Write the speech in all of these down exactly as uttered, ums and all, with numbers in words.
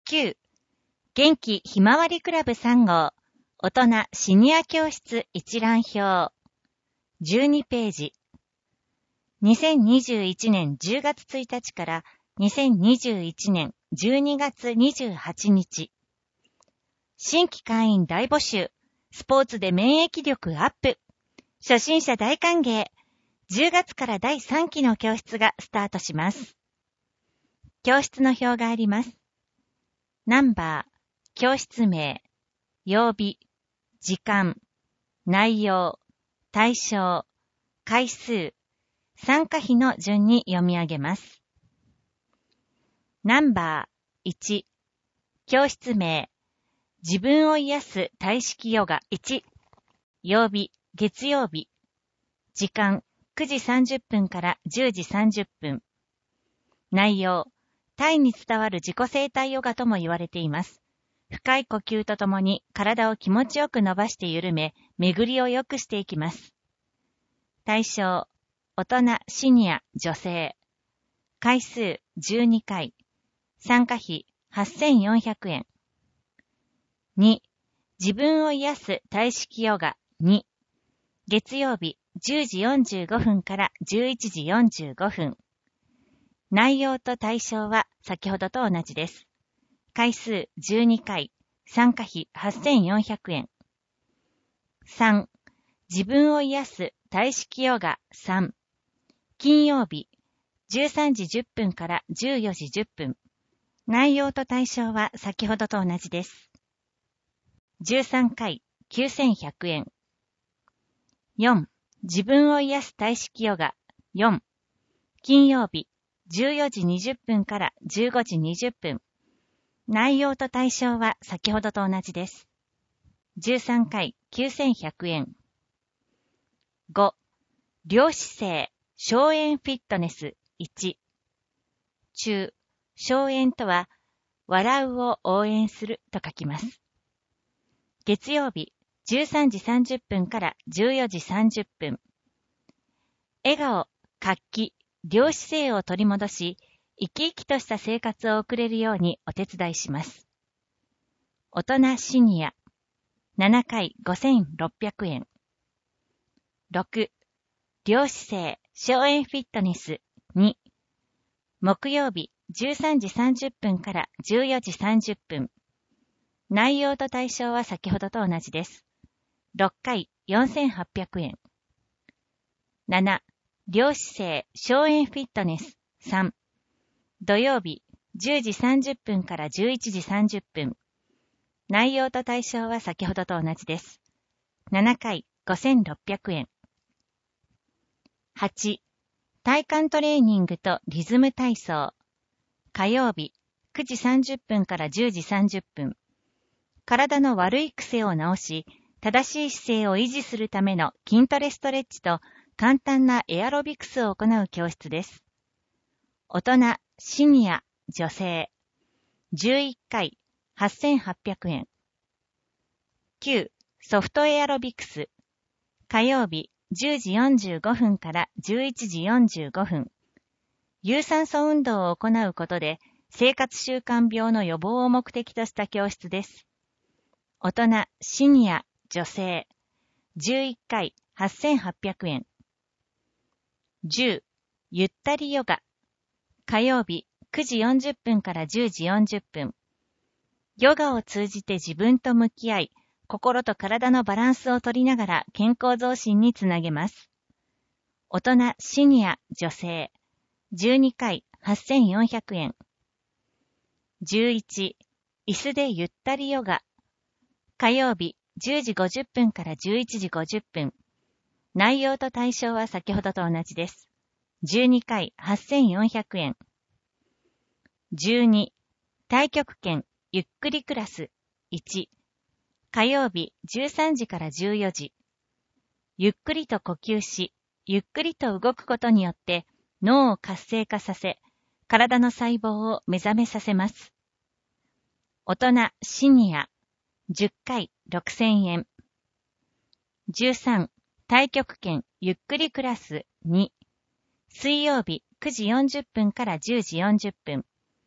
きゅう、元気ひまわりクラブさん号、大人シニア教室一覧表。じゅうにページ。にせんにじゅういちねんじゅうがつついたちからにせんにじゅういちねんじゅうにがつにじゅうはちにち。新規会員大募集。スポーツで免疫力アップ。初心者大歓迎。じゅうがつからだいさんきの教室がスタートします。教室の表があります。ナンバー、教室名、曜日、時間、内容、対象、回数、参加費の順に読み上げます。ナンバーいち、教室名、自分を癒す体式ヨガいち、曜日、月曜日、時間、くじさんじゅっぷんからじゅうじさんじゅっぷん、内容、タイに伝わる自己生態ヨガとも言われています。深い呼吸とともに体を気持ちよく伸ばして緩め、巡りを良くしていきます。対象、大人、シニア、女性。回数じゅうにかい。参加費はっせんよんひゃくえん。に、自分を癒す体式ヨガに。月曜日じゅうじよんじゅうごふんからじゅういちじよんじゅうごふん。内容と対象は先ほどと同じです。回数じゅうにかい。参加費はっせんよんひゃくえん。さん、自分を癒す体式ヨガさん。金曜日じゅうさんじじゅっぷんからじゅうよじじゅっぷん。内容と対象は先ほどと同じです。じゅうさんかいきゅうせんひゃくえん。よん、自分を癒す体式ヨガよん。金曜日じゅうよじにじゅっぷんからじゅうごじにじゅっぷん。内容と対象は先ほどと同じです。じゅうさんかいきゅうせんひゃくえん。ご、両姿勢荘園フィットネスいち。中、荘園とは笑うを応援すると書きます。月曜日じゅうさんじさんじゅっぷんからじゅうよじさんじゅっぷん。笑顔、活気、両姿勢を取り戻し、生き生きとした生活を送れるようにお手伝いします。大人シニアななかいごせんろっぴゃくえん。ろく、両姿勢荘園フィットネスに。木曜日じゅうさんじさんじゅっぷんからじゅうよじさんじゅっぷん。内容と対象は先ほどと同じです。ろっかいよんせんはっぴゃくえん。なな、両姿勢荘園フィットネスさん。土曜日じゅうじさんじゅっぷんからじゅういちじさんじゅっぷん。内容と対象は先ほどと同じです。ななかいごせんろっぴゃくえん。はち、体幹トレーニングとリズム体操。火曜日くじさんじゅっぷんからじゅうじさんじゅっぷん。体の悪い癖を直し、正しい姿勢を維持するための筋トレストレッチと簡単なエアロビクスを行う教室です。大人、シニア、女性。じゅういっかいはっせんはっぴゃくえん。きゅう、ソフトエアロビクス。火曜日じゅうじよんじゅうごふんからじゅういちじよんじゅうごふん。有酸素運動を行うことで生活習慣病の予防を目的とした教室です。大人、シニア、女性。じゅういっかいはっせんはっぴゃくえん。じゅう、ゆったりヨガ。火曜日くじよんじゅっぷんからじゅうじよんじゅっぷん。ヨガを通じて自分と向き合い、心と体のバランスを取りながら健康増進につなげます。大人、シニア、女性。じゅうにかいはっせんよんひゃくえん。じゅういち、椅子でゆったりヨガ。火曜日じゅうじごじゅっぷんからじゅういちじごじゅっぷん。内容と対象は先ほどと同じです。じゅうにかいはっせんよんひゃくえん。じゅうに、太極拳ゆっくりクラスいち。火曜日じゅうさんじからじゅうよじ。ゆっくりと呼吸し、ゆっくりと動くことによって脳を活性化させ、体の細胞を目覚めさせます。大人、シニア。じゅっかいろくせんえん。じゅうさん、太極拳ゆっくりクラスに。水曜日くじよんじゅっぷんからじゅうじよんじゅっぷん。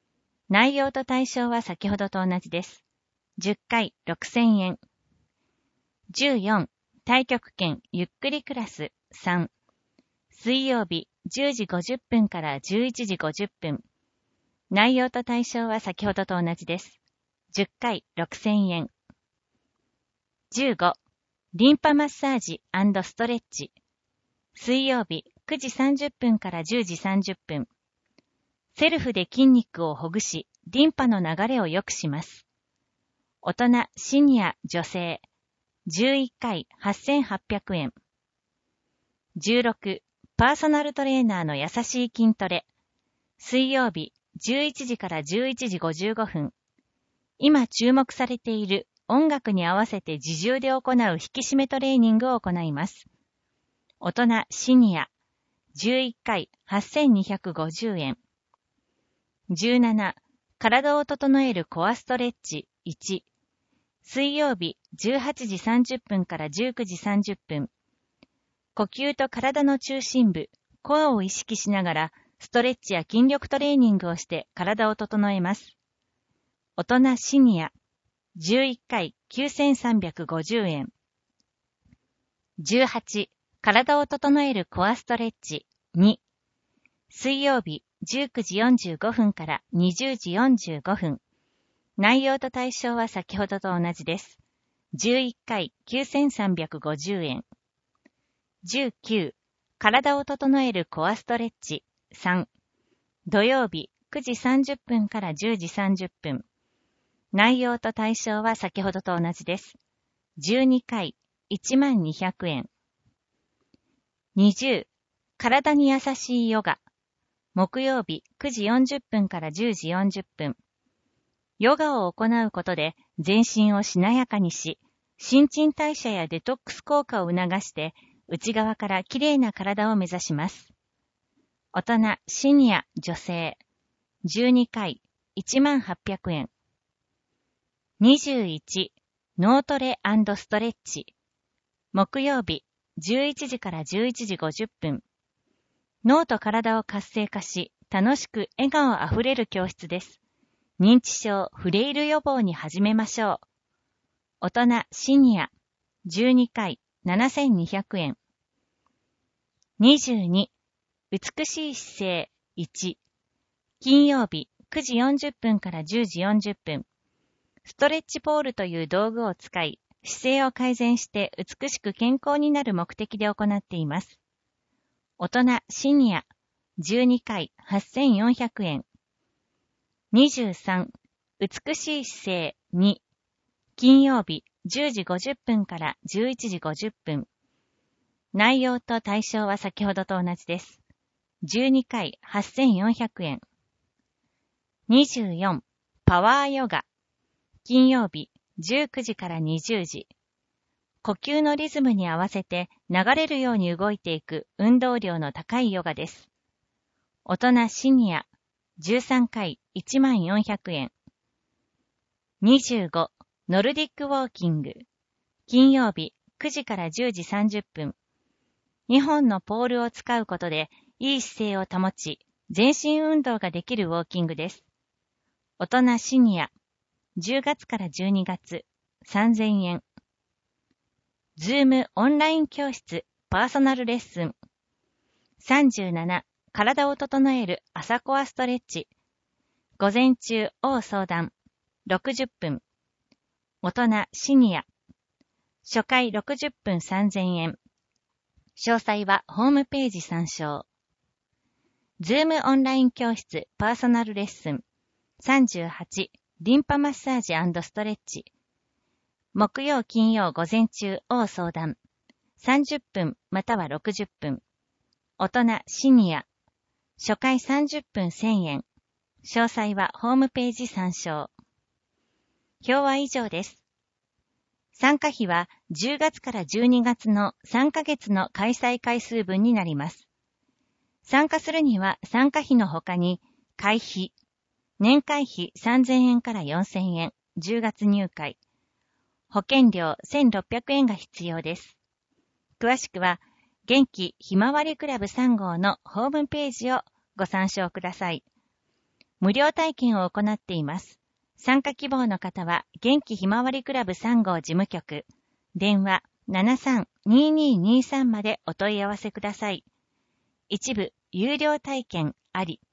内容と対象は先ほどと同じです。じゅっかいろくせんえん。じゅうよん、太極拳ゆっくりクラスさん。水曜日じゅうじごじゅっぷんからじゅういちじごじゅっぷん。内容と対象は先ほどと同じです。じゅっかいろくせんえん。じゅうご、リンパマッサージ&ストレッチ。水曜日くじさんじゅっぷんからじゅうじさんじゅっぷん。セルフで筋肉をほぐし、リンパの流れを良くします。大人、シニア、女性。じゅういっかいはっせんはっぴゃくえん。じゅうろく、パーソナルトレーナーの優しい筋トレ。水曜日じゅういちじからじゅういちじごじゅうごふん。今注目されている音楽に合わせて自重で行う引き締めトレーニングを行います。大人、シニア。じゅういっかいはっせんにひゃくごじゅうえん。じゅうなな、体を整えるコアストレッチいち。水曜日じゅうはちじさんじゅっぷんからじゅうくじさんじゅっぷん。呼吸と体の中心部、コアを意識しながら、ストレッチや筋力トレーニングをして体を整えます。大人シニア、じゅういっかいきゅうせんさんびゃくごじゅうえん。じゅうはち、体を整えるコアストレッチに。水曜日じゅうくじよんじゅうごふんからにじゅうじよんじゅうごふん。内容と対象は先ほどと同じです。じゅういっかいきゅうせんさんびゃくごじゅうえん。じゅうきゅう、体を整えるコアストレッチさん。土曜日くじさんじゅっぷんからじゅうじさんじゅっぷん。内容と対象は先ほどと同じです。じゅうにかいいちまんにひゃくえん。にじゅう、体に優しいヨガ。木曜日くじよんじゅっぷんからじゅうじよんじゅっぷん。ヨガを行うことで全身をしなやかにし、新陳代謝やデトックス効果を促して内側からきれいな体を目指します。大人、シニア、女性。じゅうにかいいちまんはっぴゃくえん。にじゅういち、脳トレ&ストレッチ。木曜日じゅういちじからじゅういちじごじゅっぷん。脳と体を活性化し、楽しく笑顔あふれる教室です。認知症、フレイル予防に始めましょう。大人、シニア。じゅうにかいななせんにひゃくえん。にじゅうに、美しい姿勢いち。金曜日くじよんじゅっぷんからじゅうじよんじゅっぷん。ストレッチポールという道具を使い、姿勢を改善して美しく健康になる目的で行っています。大人、シニア。じゅうにかいはっせんよんひゃくえん。にじゅうさん、美しい姿勢に。金曜日じゅうじごじゅっぷんからじゅういちじごじゅっぷん。内容と対象は先ほどと同じです。じゅうにかいはっせんよんひゃくえん。にじゅうよん、パワーヨガ。金曜日じゅうくじからにじゅうじ。呼吸のリズムに合わせて流れるように動いていく運動量の高いヨガです。大人シニア。じゅうさんかいいちまんよんひゃくえん。にじゅうご、ノルディックウォーキング。金曜日くじからじゅうじさんじゅっぷん。にほんのポールを使うことでいい姿勢を保ち、全身運動ができるウォーキングです。大人シニア。じゅうがつからじゅうにがつ、さんぜんえん。ズームオンライン教室パーソナルレッスン。さんじゅうなな、体を整える朝コアストレッチ。午前中を相談。ろくじゅっぷん。大人シニア。初回ろくじゅっぷんさんぜんえん。詳細はホームページ参照。ズームオンライン教室パーソナルレッスン。さんじゅうはち、リンパマッサージ&ストレッチ。木曜金曜午前中を相談。さんじゅっぷんまたはろくじゅっぷん。大人シニア。初回さんじゅっぷんせんえん。詳細はホームページ参照。表は以上です。参加費はじゅうがつからじゅうにがつのさんかげつの開催回数分になります。参加するには参加費の他に、会費、年会費さんぜんえんからよんせんえん、じゅうがつ入会、保険料せんろっぴゃくえんが必要です。詳しくは、元気ひまわりクラブさん号のホームページをご参照ください。 無料体験を行っています。参加希望の方は、元気ひまわりクラブさん号事務局、電話 ななさんにーにーにーさん までお問い合わせください。一部、有料体験あり。